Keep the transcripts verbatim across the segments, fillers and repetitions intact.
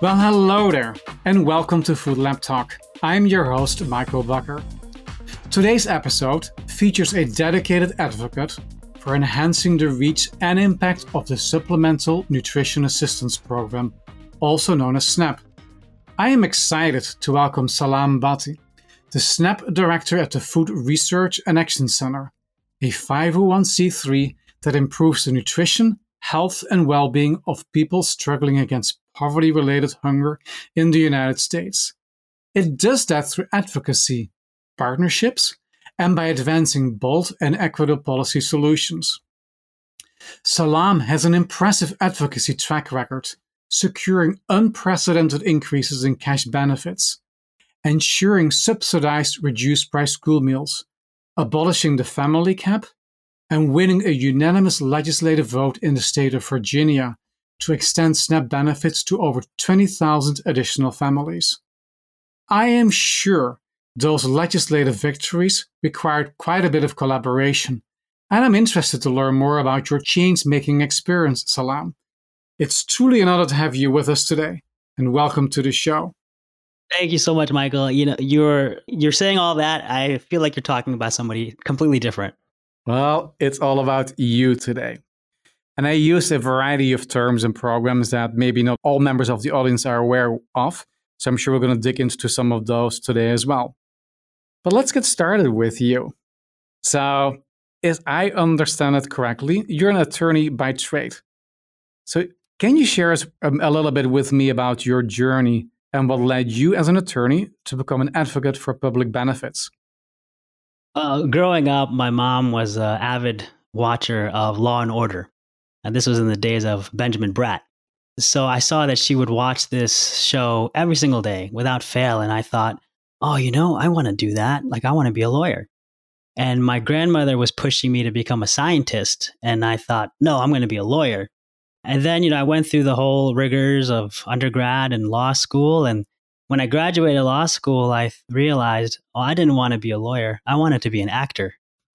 Well, hello there, and welcome to Food Lab Talk. I'm your host, Michael Bakker. Today's episode features a dedicated advocate for enhancing the reach and impact of the Supplemental Nutrition Assistance Program, also known as SNAP. I am excited to welcome Salam Bhatti, the SNAP Director at the Food Research and Action Center, a five oh one c three that improves the nutrition, health, and well-being of people struggling against poverty-related hunger in the United States. It does that through advocacy, partnerships, and by advancing bold and equitable policy solutions. Salam has an impressive advocacy track record, securing unprecedented increases in cash benefits, ensuring subsidized reduced-price school meals, abolishing the family cap, and winning a unanimous legislative vote in the state of Virginia to extend SNAP benefits to over twenty thousand additional families. I am sure those legislative victories required quite a bit of collaboration, and I'm interested to learn more about your change-making experience, Salam. It's truly an honor to have you with us today, and welcome to the show. Thank you so much, Michael. You know, you're you're saying all that. I feel like you're talking about somebody completely different. Well, it's all about you today. And I use a variety of terms and programs that maybe not all members of the audience are aware of. So I'm sure we're going to dig into some of those today as well. But let's get started with you. So, if I understand it correctly, you're an attorney by trade. So can you share us a little bit with me about your journey and what led you as an attorney to become an advocate for public benefits? Uh, growing up, my mom was an avid watcher of Law and Order. And this was in the days of Benjamin Bratt. So I saw that she would watch this show every single day without fail. And I thought, oh, you know, I want to do that. Like, I want to be a lawyer. And my grandmother was pushing me to become a scientist. And I thought, no, I'm going to be a lawyer. And then, you know, I went through the whole rigors of undergrad and law school. And when I graduated law school, I realized, oh, I didn't want to be a lawyer. I wanted to be an actor.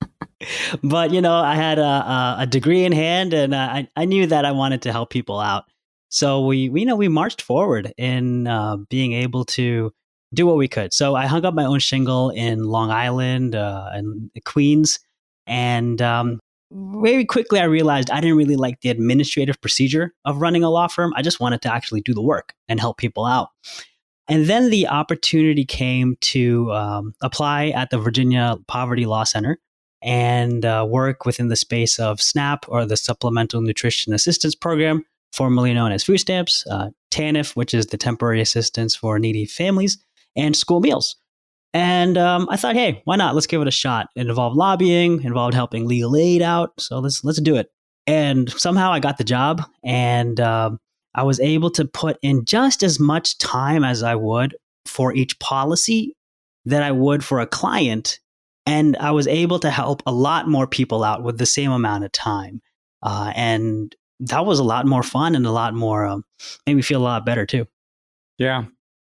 But, you know, I had a, a degree in hand, and I, I knew that I wanted to help people out. So we, we you know, we marched forward in uh, being able to do what we could. So I hung up my own shingle in Long Island uh, and Queens. And um, very quickly, I realized I didn't really like the administrative procedure of running a law firm. I just wanted to actually do the work and help people out. And then the opportunity came to um, apply at the Virginia Poverty Law Center and uh, work within the space of SNAP, or the Supplemental Nutrition Assistance Program, formerly known as food stamps, uh, TANF, which is the temporary assistance for needy families, and school meals. And um, I thought, hey, why not? Let's give it a shot. It involved lobbying, involved helping legal aid out. So let's let's do it. And somehow I got the job, and um, I was able to put in just as much time as I would for each policy that I would for a client. And I was able to help a lot more people out with the same amount of time. Uh, and that was a lot more fun and a lot more, um, made me feel a lot better too. Yeah.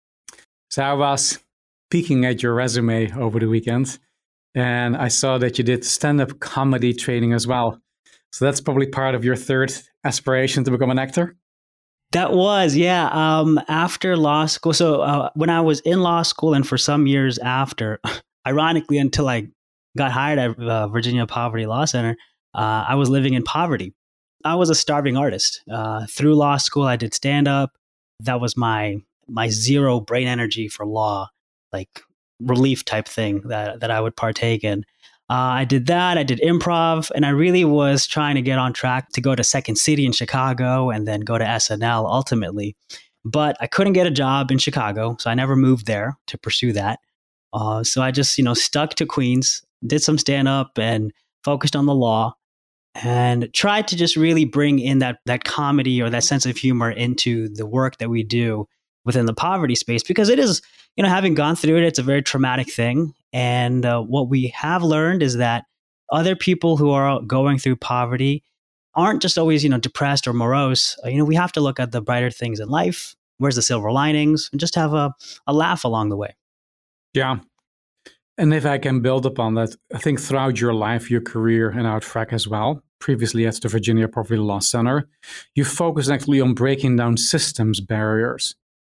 So I was peeking at your resume over the weekend, and I saw that you did stand-up comedy training as well. So that's probably part of your third aspiration to become an actor? That was, yeah. Um, after law school. So uh, when I was in law school and for some years after, ironically, until I got hired at uh, Virginia Poverty Law Center, uh, I was living in poverty. I was a starving artist. Uh, through law school, I did stand-up. That was my my zero brain energy for law, like relief type thing that, that I would partake in. Uh, I did that. I did improv, and I really was trying to get on track to go to Second City in Chicago and then go to S N L ultimately. But I couldn't get a job in Chicago, so I never moved there to pursue that. Uh, so I just, you know, stuck to Queens, did some stand-up and focused on the law, and tried to just really bring in that that comedy or that sense of humor into the work that we do within the poverty space, because it is, you know, having gone through it, it's a very traumatic thing. And uh, what we have learned is that other people who are going through poverty aren't just always, you know, depressed or morose. Uh, you know, we have to look at the brighter things in life. Where's the silver linings? And just have a, a laugh along the way. Yeah. And if I can build upon that, I think throughout your life, your career and our track as well, previously at the Virginia Poverty Law Center, you focused actually on breaking down systems barriers.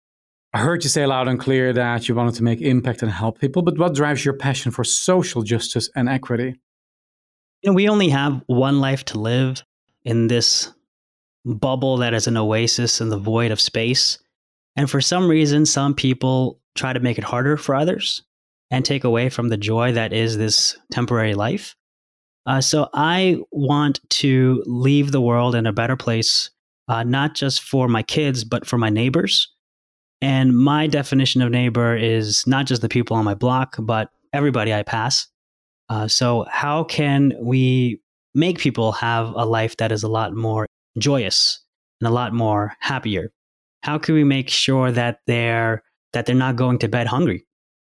I heard you say loud and clear that you wanted to make impact and help people, but what drives your passion for social justice and equity? You know, we only have one life to live in this bubble that is an oasis in the void of space. And for some reason, some people try to make it harder for others and take away from the joy that is this temporary life. Uh, so I want to leave the world in a better place, uh, not just for my kids, but for my neighbors. And my definition of neighbor is not just the people on my block, but everybody I pass. Uh, so, how can we make people have a life that is a lot more joyous and a lot more happier? How can we make sure that they're that they're not going to bed hungry?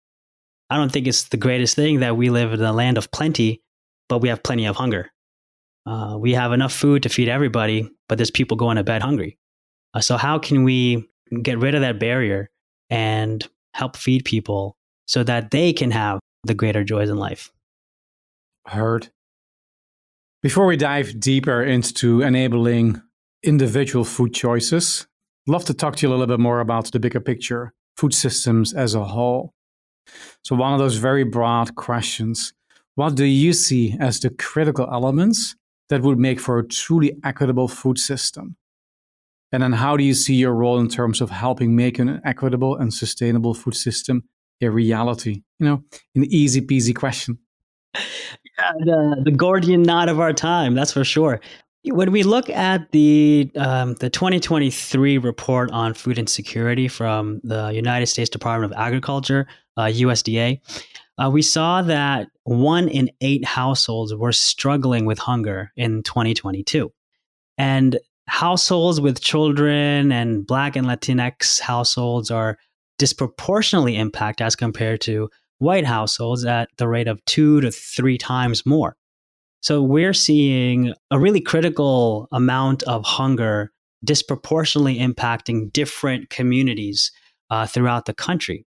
I don't think it's the greatest thing that we live in a land of plenty, but we have plenty of hunger. Uh, we have enough food to feed everybody, but there's people going to bed hungry. Uh, so, how can we get rid of that barrier and help feed people so that they can have the greater joys in life? Heard. Before we dive deeper into enabling individual food choices, I'd love to talk to you a little bit more about the bigger picture, food systems as a whole. So one of those very broad questions, what do you see as the critical elements that would make for a truly equitable food system? And then how do you see your role in terms of helping make an equitable and sustainable food system a reality? You know, an easy peasy question. Yeah, the, the Gordian knot of our time, that's for sure. When we look at the um, the twenty twenty-three report on food insecurity from the United States Department of Agriculture, uh, U S D A, uh, we saw that one in eight households were struggling with hunger in twenty twenty-two. And households with children and Black and Latinx households are disproportionately impacted as compared to white households at the rate of two to three times more. So we're seeing a really critical amount of hunger disproportionately impacting different communities uh, throughout the country.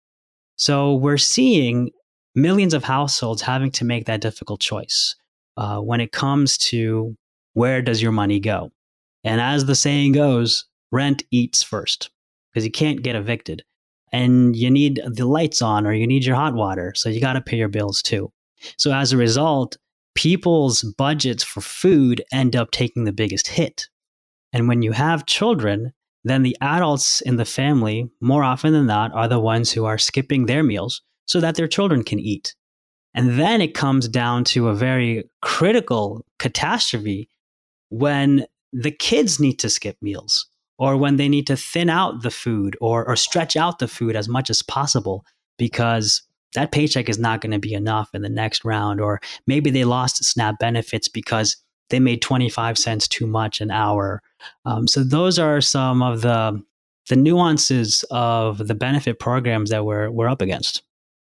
So we're seeing millions of households having to make that difficult choice uh, when it comes to where does your money go? And as the saying goes, rent eats first because you can't get evicted. And you need the lights on or you need your hot water. So you got to pay your bills too. So as a result, people's budgets for food end up taking the biggest hit. And when you have children, then the adults in the family, more often than not, are the ones who are skipping their meals so that their children can eat. And then it comes down to a very critical catastrophe when the kids need to skip meals, or when they need to thin out the food or, or stretch out the food as much as possible because that paycheck is not going to be enough in the next round. Or maybe they lost SNAP benefits because they made twenty-five cents too much an hour. Um, so those are some of the the nuances of the benefit programs that we're we're up against.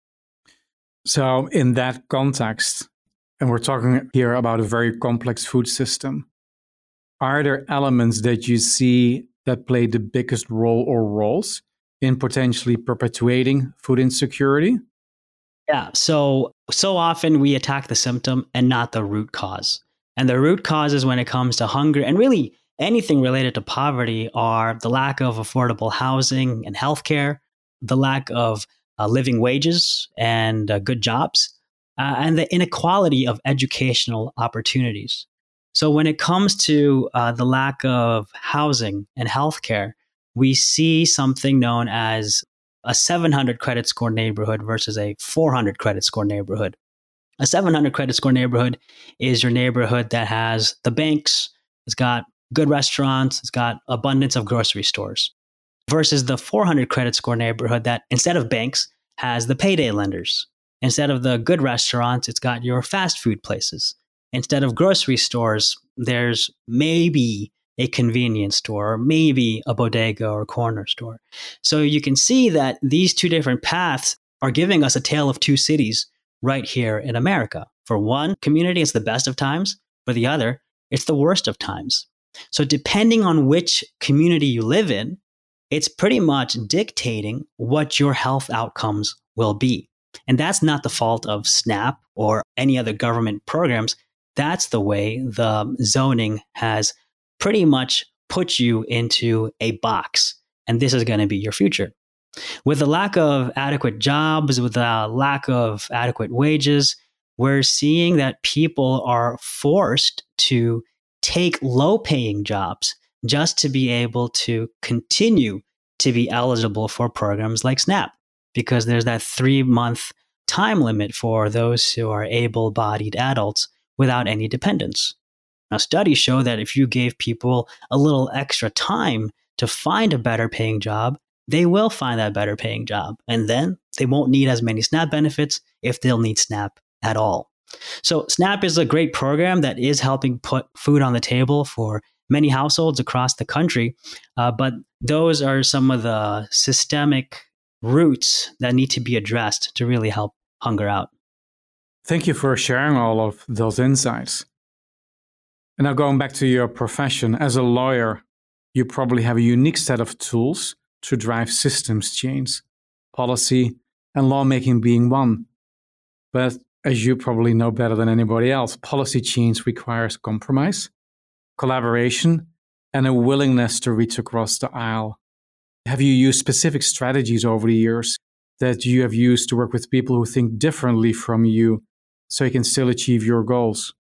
So in that context, and we're talking here about a very complex food system, are there elements that you see that play the biggest role or roles in potentially perpetuating food insecurity? Yeah, so so often we attack the symptom and not the root cause. And the root causes when it comes to hunger and really anything related to poverty are the lack of affordable housing and healthcare, the lack of uh, living wages and uh, good jobs, uh, and the inequality of educational opportunities. So when it comes to uh, the lack of housing and healthcare, we see something known as a seven hundred credit score neighborhood versus a four hundred credit score neighborhood. A seven hundred credit score neighborhood is your neighborhood that has the banks, it's got good restaurants, it's got abundance of grocery stores, versus the four hundred credit score neighborhood that instead of banks has the payday lenders. Instead of the good restaurants, it's got your fast food places. Instead of grocery stores, there's maybe a convenience store or maybe a bodega or corner store. So you can see that these two different paths are giving us a tale of two cities right here in America. For one community, it's the best of times. For the other, it's the worst of times. So depending on which community you live in, it's pretty much dictating what your health outcomes will be. And that's not the fault of SNAP or any other government programs. That's the way the zoning has pretty much put you into a box. And this is going to be your future. With the lack of adequate jobs, with the lack of adequate wages, we're seeing that people are forced to take low paying jobs just to be able to continue to be eligible for programs like SNAP, because there's that three month time limit for those who are able bodied adults without any dependents. Now, studies show that if you gave people a little extra time to find a better paying job, they will find that better paying job. And then they won't need as many SNAP benefits if they'll need SNAP at all. So SNAP is a great program that is helping put food on the table for many households across the country. Uh, but those are some of the systemic roots that need to be addressed to really help hunger out. Thank you for sharing all of those insights. And now going back to your profession, as a lawyer, you probably have a unique set of tools to drive systems change, policy and lawmaking being one. But as you probably know better than anybody else, policy change requires compromise, collaboration, and a willingness to reach across the aisle. Have you used specific strategies over the years that you have used to work with people who think differently from you so you can still achieve your goals?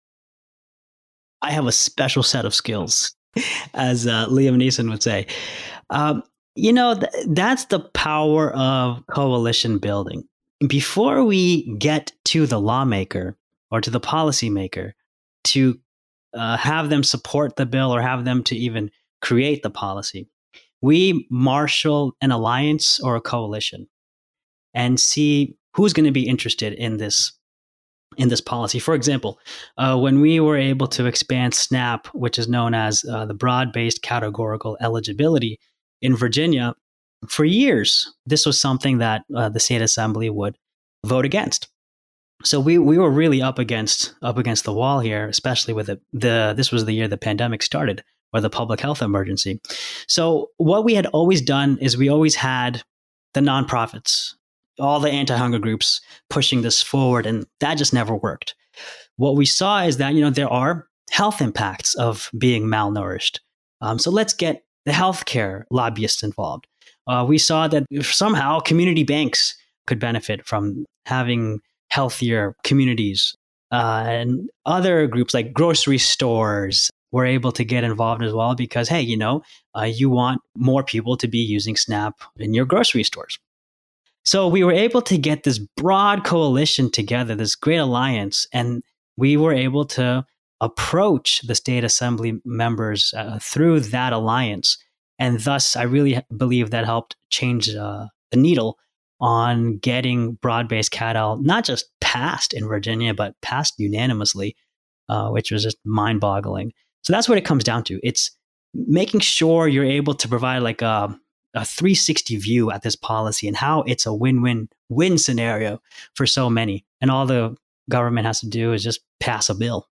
I have a special set of skills, as uh, Liam Neeson would say. Um, you know, th- that's the power of coalition building. Before we get to the lawmaker or to the policymaker to uh, have them support the bill or have them to even create the policy, we marshal an alliance or a coalition and see who's going to be interested in this in this policy. For example, uh, when we were able to expand SNAP, which is known as uh, the broad-based categorical eligibility in Virginia, for years, this was something that uh, the state assembly would vote against. So we we were really up against up against the wall here, especially with the, the this was the year the pandemic started, or the public health emergency. So what we had always done is we always had the nonprofits, all the anti-hunger groups pushing this forward, and that just never worked. What we saw is that, you know, there are health impacts of being malnourished. Um, so let's get the healthcare lobbyists involved. Uh, we saw that somehow community banks could benefit from having healthier communities. Uh, and other groups like grocery stores were able to get involved as well because, hey, you know, uh, you want more people to be using SNAP in your grocery stores. So we were able to get this broad coalition together, this great alliance, and we were able to approach the state assembly members uh, through that alliance. And thus, I really believe that helped change uh, the needle on getting broad-based C A D L not just passed in Virginia, but passed unanimously, uh, which was just mind-boggling. So that's what it comes down to. It's making sure you're able to provide like a a three sixty view at this policy and how it's a win-win-win scenario for so many. And all the government has to do is just pass a bill.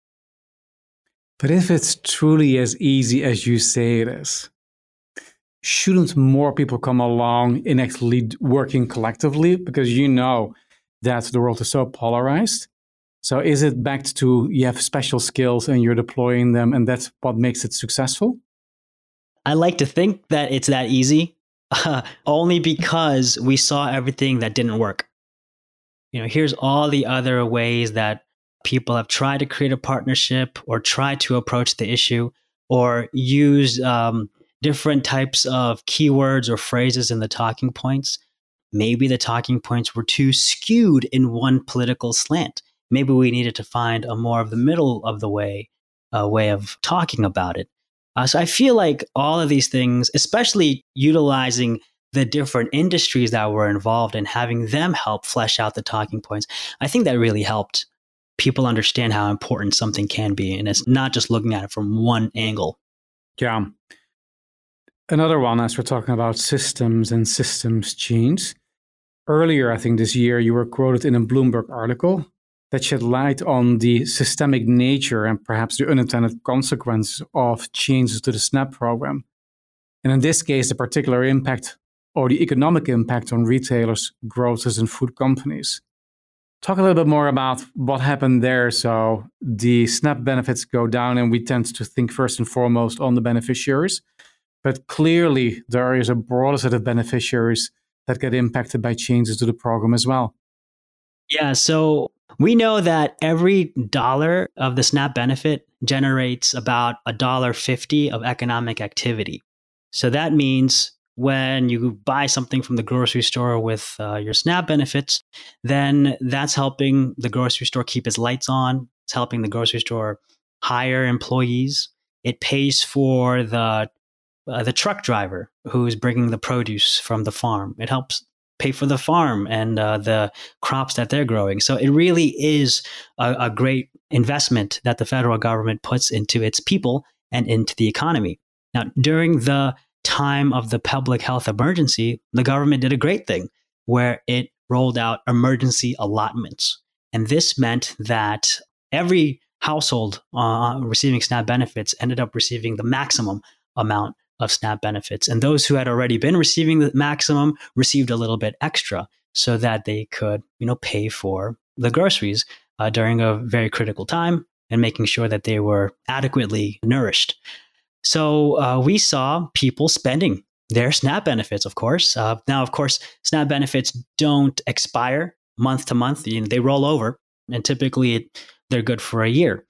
But if it's truly as easy as you say it is, shouldn't more people come along in actually working collectively? Because you know that the world is so polarized. So is it back to you have special skills and you're deploying them and that's what makes it successful? I like to think that it's that easy. Uh, only because we saw everything that didn't work. You know, here's all the other ways that people have tried to create a partnership or tried to approach the issue or use um, different types of keywords or phrases in the talking points. Maybe the talking points were too skewed in one political slant. Maybe we needed to find a more of the middle of the way, uh, way of talking about it. Uh, so I feel like all of these things, especially utilizing the different industries that were involved and having them help flesh out the talking points, I think that really helped people understand how important something can be. And it's not just looking at it from one angle. Yeah. Another one, as we're talking about systems and systems change. Earlier, I think this year, you were quoted in a Bloomberg article that shed light on the systemic nature and perhaps the unintended consequences of changes to the SNAP program. And in this case, the particular impact or the economic impact on retailers, grocers, and food companies. Talk a little bit more about what happened there. So the SNAP benefits go down and we tend to think first and foremost on the beneficiaries. But clearly there is a broader set of beneficiaries that get impacted by changes to the program as well? Yeah, so we know that every dollar of the SNAP benefit generates about a dollar fifty of economic activity. So that means when you buy something from the grocery store with uh, your SNAP benefits, then that's helping the grocery store keep its lights on. It's helping the grocery store hire employees. It pays for the uh, the truck driver who's bringing the produce from the farm. It helps pay for the farm and uh, the crops that they're growing. So it really is a, a great investment that the federal government puts into its people and into the economy. Now, during the time of the public health emergency, the government did a great thing where it rolled out emergency allotments. And this meant that every household uh, receiving SNAP benefits ended up receiving the maximum amount of SNAP benefits. And those who had already been receiving the maximum received a little bit extra so that they could, you know, pay for the groceries uh, during a very critical time and making sure that they were adequately nourished. So uh, we saw people spending their SNAP benefits, of course. Uh, now, of course, SNAP benefits don't expire month to month. You know, they roll over, and typically it, they're good for a year.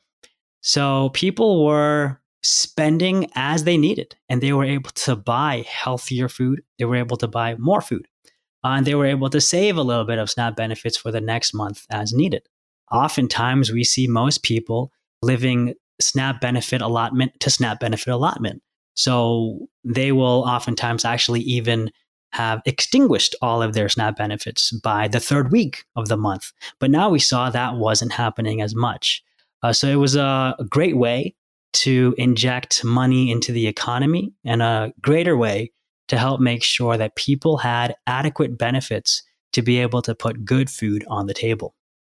So people were spending as they needed, and they were able to buy healthier food. They were able to buy more food, uh, and they were able to save a little bit of SNAP benefits for the next month as needed. Oftentimes, we see most people living SNAP benefit allotment to SNAP benefit allotment. So they will oftentimes actually even have extinguished all of their SNAP benefits by the third week of the month. But now we saw that wasn't happening as much. Uh, so it was a, a great way to inject money into the economy and a greater way to help make sure that people had adequate benefits to be able to put good food on the table.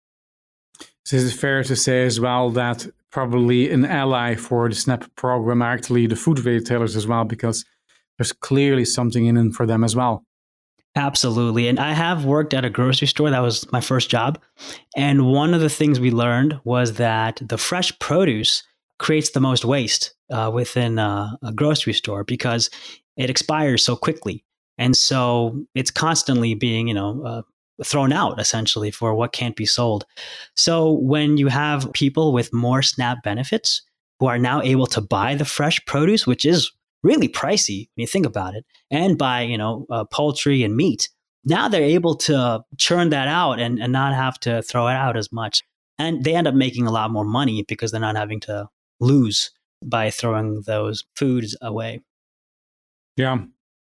So is it fair to say as well that probably an ally for the SNAP program are actually the food retailers as well, because there's clearly something in it for them as well? Absolutely. And I have worked at a grocery store. That was my first job. And one of the things we learned was that the fresh produce creates the most waste uh, within a, a grocery store because it expires so quickly. And so it's constantly being, you know, uh, thrown out essentially for what can't be sold. So when you have people with more SNAP benefits who are now able to buy the fresh produce, which is really pricey when you think about it, and buy, you know, uh, poultry and meat, now they're able to churn that out and, and not have to throw it out as much. And they end up making a lot more money because they're not having to lose by throwing those foods away. Yeah.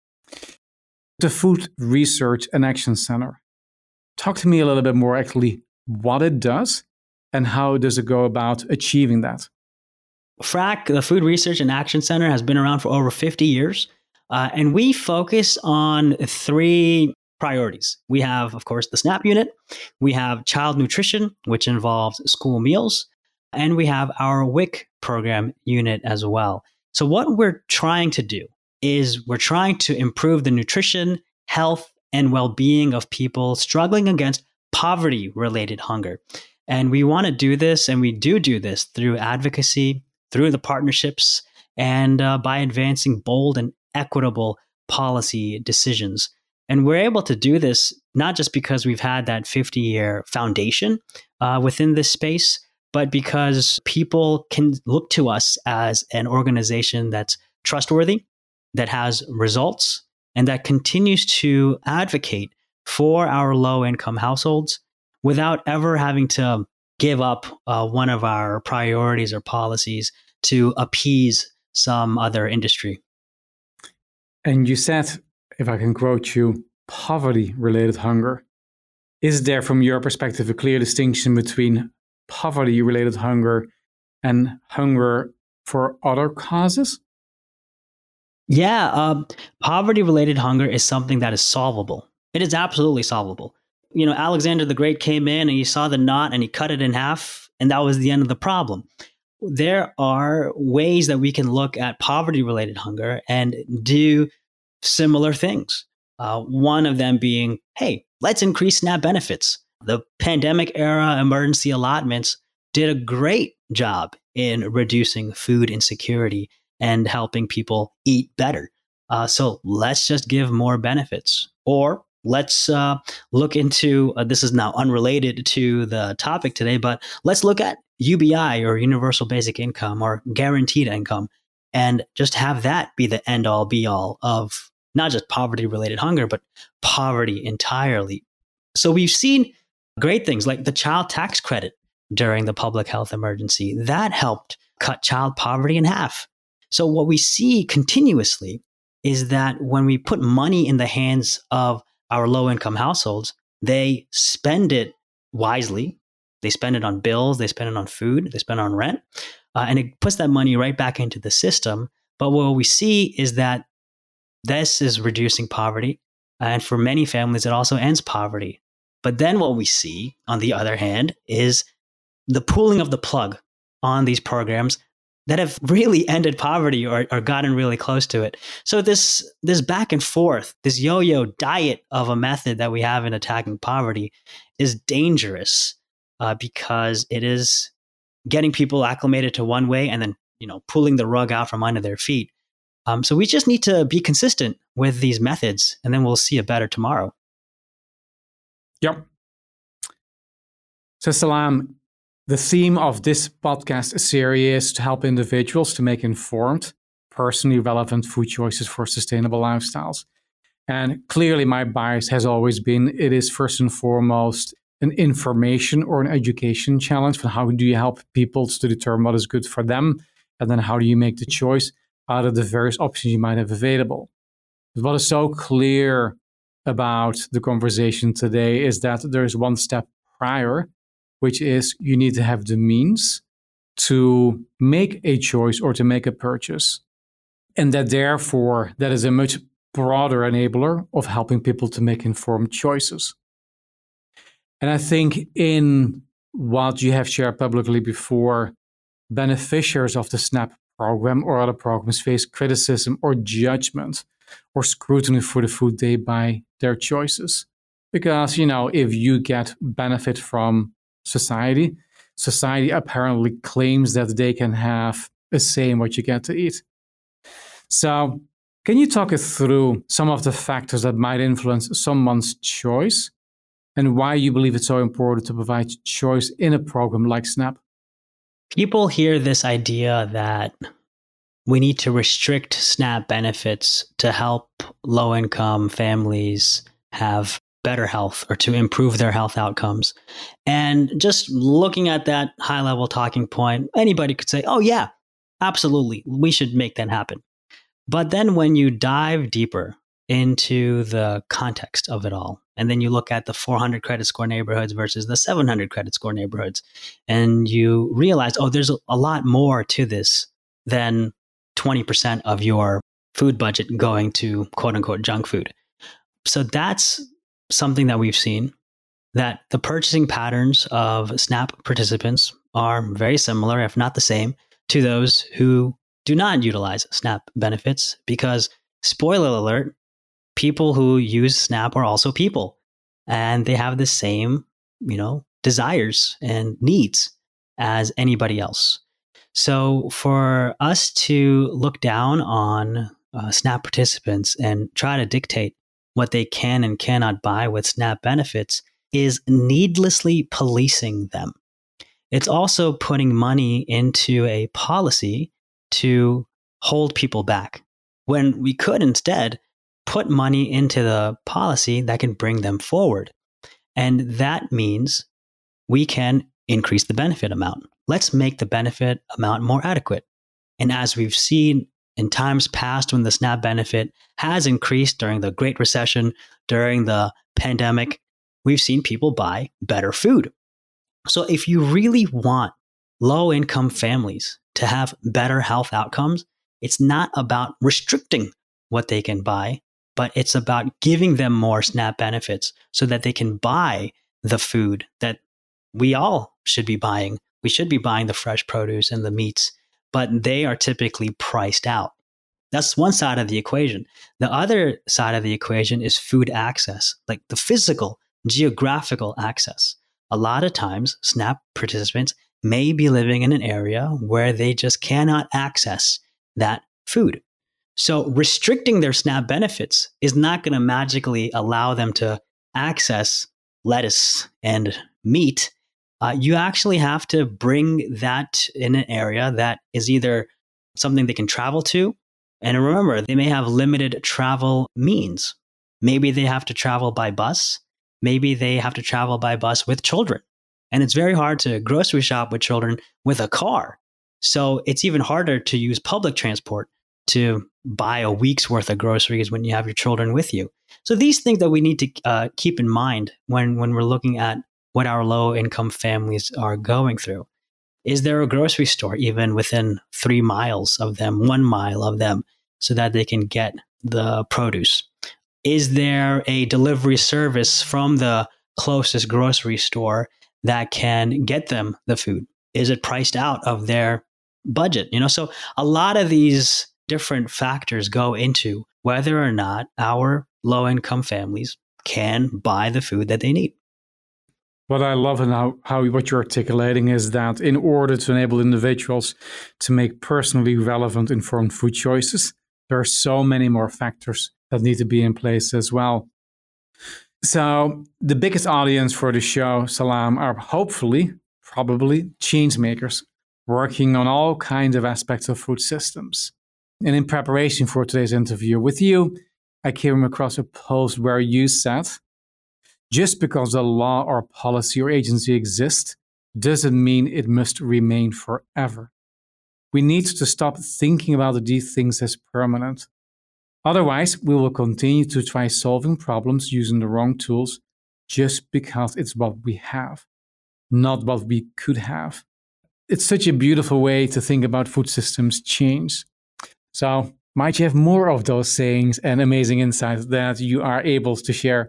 The Food Research and Action Center. Talk to me a little bit more actually what it does and how does it go about achieving that? F R A C, the Food Research and Action Center, has been around for over fifty years. Uh, and we focus on three priorities. We have, of course, the SNAP unit. We have child nutrition, which involves school meals. And we have our W I C program unit as well. So what we're trying to do is we're trying to improve the nutrition, health, and well-being of people struggling against poverty-related hunger. And we want to do this, and we do do this through advocacy, through the partnerships, and uh, by advancing bold and equitable policy decisions. And we're able to do this not just because we've had that fifty-year foundation uh, within this space, but because people can look to us as an organization that's trustworthy, that has results, and that continues to advocate for our low-income households without ever having to give up uh, one of our priorities or policies to appease some other industry. And you said, if I can quote you, poverty-related hunger. Is there, from your perspective, a clear distinction between poverty-related hunger and hunger for other causes? Yeah, um, poverty-related hunger is something that is solvable. It is absolutely solvable. You know, Alexander the Great came in and he saw the knot and he cut it in half, and that was the end of the problem. There are ways that we can look at poverty-related hunger and do similar things. Uh, one of them being, hey, let's increase SNAP benefits. The pandemic era emergency allotments did a great job in reducing food insecurity and helping people eat better. Uh, so let's just give more benefits. Or let's uh, look into, uh, this is now unrelated to the topic today, but let's look at U B I, or universal basic income, or guaranteed income, and just have that be the end all be all of not just poverty related hunger, but poverty entirely. So we've seen great things like the child tax credit during the public health emergency. That helped cut child poverty in half. So what we see continuously is that when we put money in the hands of our low-income households, they spend it wisely. They spend it on bills, they spend it on food, they spend it on rent, uh, and it puts that money right back into the system. But what we see is that this is reducing poverty, and for many families, it also ends poverty. But then what we see, on the other hand, is the pulling of the plug on these programs that have really ended poverty, or, or gotten really close to it. So this this back and forth, this yo-yo diet of a method that we have in attacking poverty is dangerous, uh, because it is getting people acclimated to one way and then, you know, pulling the rug out from under their feet. Um, so we just need to be consistent with these methods, and then we'll see a better tomorrow. Yep. So Salam, the theme of this podcast series is to help individuals to make informed, personally relevant food choices for sustainable lifestyles. And clearly my bias has always been, it is first and foremost an information or an education challenge. For how do you help people to determine what is good for them? And then how do you make the choice out of the various options you might have available? But what is so clear about the conversation today is that there is one step prior, which is you need to have the means to make a choice or to make a purchase. And that therefore, that is a much broader enabler of helping people to make informed choices. And I think in what you have shared publicly before, beneficiaries of the SNAP program or other programs face criticism or judgment or scrutiny for the food they buy their choices. Because, you know, if you get benefit from society, society apparently claims that they can have a say in what you get to eat. So can you talk us through some of the factors that might influence someone's choice and why you believe it's so important to provide choice in a program like SNAP? People hear this idea that we need to restrict SNAP benefits to help low-income families have better health or to improve their health outcomes. And just looking at that high-level talking point, anybody could say, oh yeah, absolutely, we should make that happen. But then when you dive deeper into the context of it all, and then you look at the four hundred credit score neighborhoods versus the seven hundred credit score neighborhoods, and you realize, oh, there's a lot more to this than twenty percent of your food budget going to quote unquote junk food. So that's something that we've seen, that the purchasing patterns of SNAP participants are very similar, if not the same, to those who do not utilize SNAP benefits, because, spoiler alert, people who use SNAP are also people, and they have the same, you know, desires and needs as anybody else. So for us to look down on uh, SNAP participants and try to dictate what they can and cannot buy with SNAP benefits is needlessly policing them. It's also putting money into a policy to hold people back, when we could instead put money into the policy that can bring them forward. And that means we can increase the benefit amount. Let's make the benefit amount more adequate. And as we've seen in times past when the SNAP benefit has increased during the Great Recession, during the pandemic, we've seen people buy better food. So if you really want low-income families to have better health outcomes, it's not about restricting what they can buy, but it's about giving them more SNAP benefits so that they can buy the food that we all should be buying. We should be buying the fresh produce and the meats, but they are typically priced out. That's one side of the equation. The other side of the equation is food access, like the physical, geographical access. A lot of times, SNAP participants may be living in an area where they just cannot access that food. So restricting their SNAP benefits is not going to magically allow them to access lettuce and meat. Uh, you actually have to bring that in an area that is either something they can travel to. And remember, they may have limited travel means. Maybe they have to travel by bus. Maybe they have to travel by bus with children. And it's very hard to grocery shop with children with a car. So it's even harder to use public transport to buy a week's worth of groceries when you have your children with you. So these things that we need to uh, keep in mind when, when we're looking at what our low income families are going through. Is there a grocery store even within three miles of them, one mile of them, so that they can get the produce? Is there a delivery service from the closest grocery store that can get them the food? Is it priced out of their budget? You know, so a lot of these different factors go into whether or not our low income families can buy the food that they need. What I love and how, how what you're articulating is that in order to enable individuals to make personally relevant, informed food choices, there are so many more factors that need to be in place as well. So the biggest audience for the show, Salam, are hopefully, probably change makers working on all kinds of aspects of food systems. And in preparation for today's interview with you, I came across a post where you said, just because a law or policy or agency exists doesn't mean it must remain forever. We need to stop thinking about these things as permanent. Otherwise, we will continue to try solving problems using the wrong tools just because it's what we have, not what we could have. It's such a beautiful way to think about food systems change. So, might you have more of those sayings and amazing insights that you are able to share?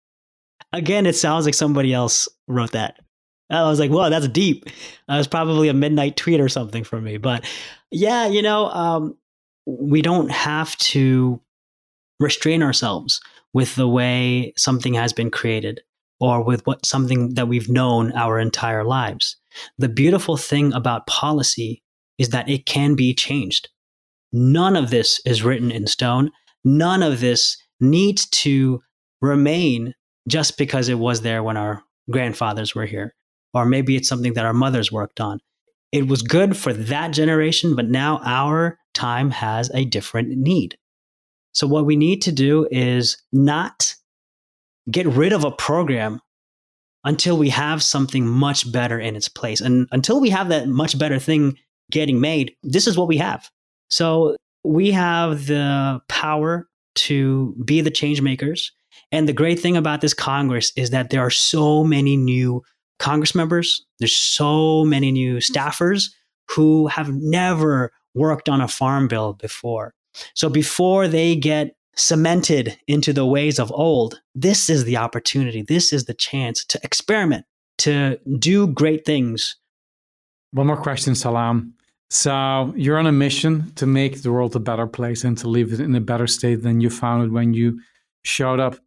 Again, it sounds like somebody else wrote that. I was like, whoa, that's deep. That was probably a midnight tweet or something from me. But yeah, you know, um, we don't have to restrain ourselves with the way something has been created or with what something that we've known our entire lives. The beautiful thing about policy is that it can be changed. None of this is written in stone. None of this needs to remain just because it was there when our grandfathers were here, or maybe it's something that our mothers worked on. It was good for that generation, but now our time has a different need. So what we need to do is not get rid of a program until we have something much better in its place. And until we have that much better thing getting made, this is what we have. So we have the power to be the change makers. And the great thing about this Congress is that there are so many new Congress members. There's so many new staffers who have never worked on a farm bill before. So before they get cemented into the ways of old, this is the opportunity. This is the chance to experiment, to do great things. One more question, Salam. So you're on a mission to make the world a better place and to leave it in a better state than you found it when you showed up.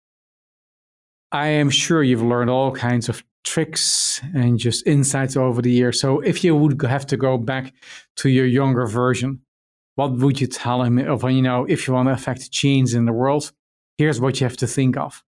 I am sure you've learned all kinds of tricks and just insights over the years. So if you would have to go back to your younger version, what would you tell him of, you know, if you want to affect change in the world, here's what you have to think of.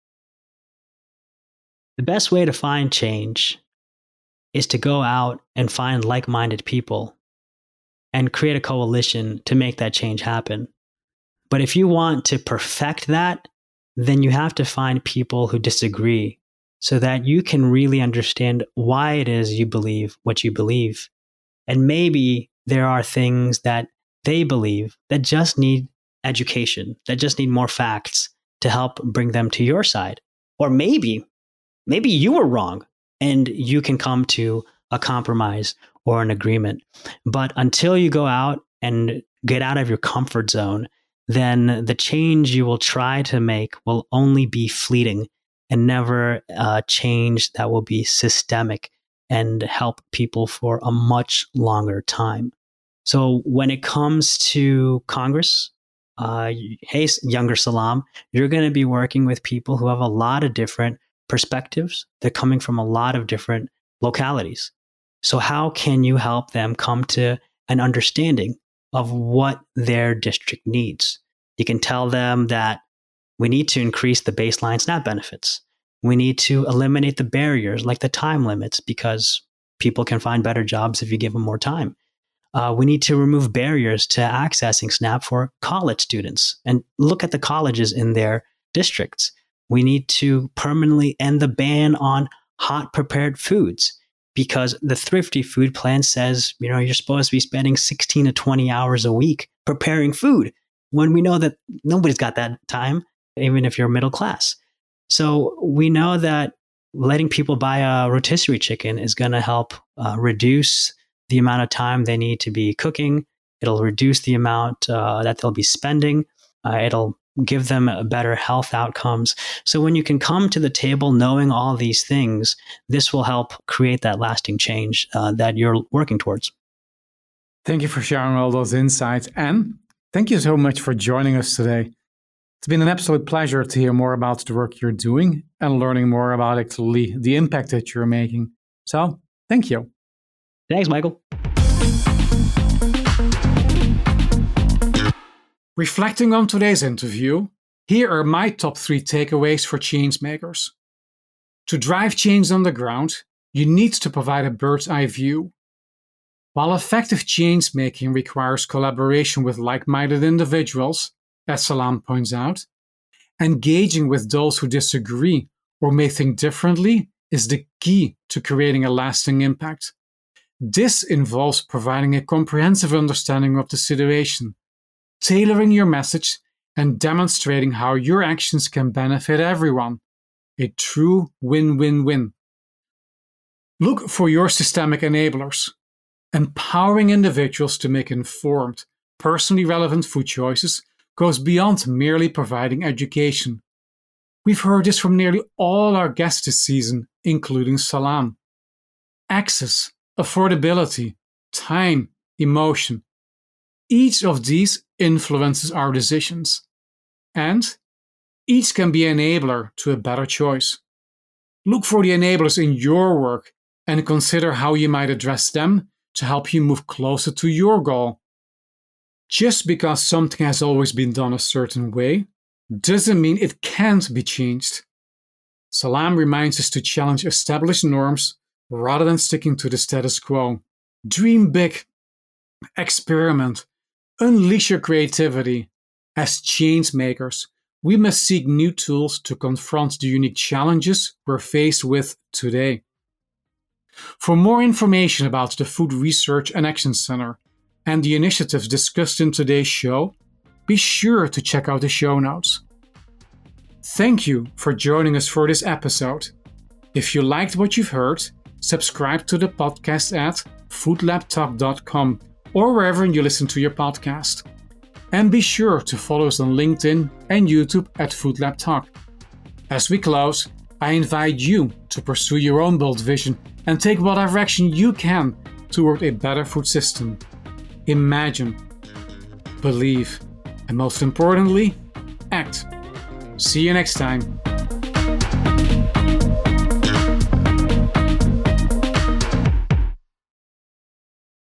The best way to find change is to go out and find like-minded people and create a coalition to make that change happen. But if you want to perfect that, then you have to find people who disagree so that you can really understand why it is you believe what you believe. And maybe there are things that they believe that just need education, that just need more facts to help bring them to your side. Or maybe, maybe you were wrong and you can come to a compromise or an agreement. But until you go out and get out of your comfort zone, then the change you will try to make will only be fleeting and never uh, change that will be systemic and help people for a much longer time. So when it comes to Congress, uh, hey, younger Salam, you're going to be working with people who have a lot of different perspectives. They're coming from a lot of different localities. So how can you help them come to an understanding of what their district needs. You can tell them that we need to increase the baseline SNAP benefits. We need to eliminate the barriers like the time limits because people can find better jobs if you give them more time. Uh, we need to remove barriers to accessing SNAP for college students and look at the colleges in their districts. We need to permanently end the ban on hot prepared foods because the Thrifty Food Plan says, you know, you're supposed to be spending sixteen to twenty hours a week preparing food when we know that nobody's got that time, even if you're middle class. So we know that letting people buy a rotisserie chicken is going to help uh, reduce the amount of time they need to be cooking. It'll reduce the amount uh, that they'll be spending. Uh, it'll give them better health outcomes. So when you can come to the table knowing all these things, this will help create that lasting change uh, that you're working towards. Thank you for sharing all those insights. And thank you so much for joining us today. It's been an absolute pleasure to hear more about the work you're doing and learning more about actually the impact that you're making. So thank you. Thanks, Michael. Reflecting on today's interview, here are my top three takeaways for change makers. To drive change on the ground, you need to provide a bird's eye view. While effective change making requires collaboration with like-minded individuals, as Salam points out, engaging with those who disagree or may think differently is the key to creating a lasting impact. This involves providing a comprehensive understanding of the situation, tailoring your message, and demonstrating how your actions can benefit everyone. A true win-win-win. Look for your systemic enablers. Empowering individuals to make informed, personally relevant food choices goes beyond merely providing education. We've heard this from nearly all our guests this season, including Salam. Access, affordability, time, emotion. Each of these influences our decisions. And each can be an enabler to a better choice. Look for the enablers in your work and consider how you might address them to help you move closer to your goal. Just because something has always been done a certain way doesn't mean it can't be changed. Salam reminds us to challenge established norms rather than sticking to the status quo. Dream big, experiment, unleash your creativity. As change makers, we must seek new tools to confront the unique challenges we're faced with today. For more information about the Food Research and Action Center and the initiatives discussed in today's show, be sure to check out the show notes. Thank you for joining us for this episode. If you liked what you've heard, subscribe to the podcast at food lab talk dot com or wherever you listen to your podcast. And be sure to follow us on LinkedIn and YouTube at Food Lab Talk. As we close, I invite you to pursue your own bold vision and take whatever action you can toward a better food system. Imagine, believe, and most importantly, act. See you next time.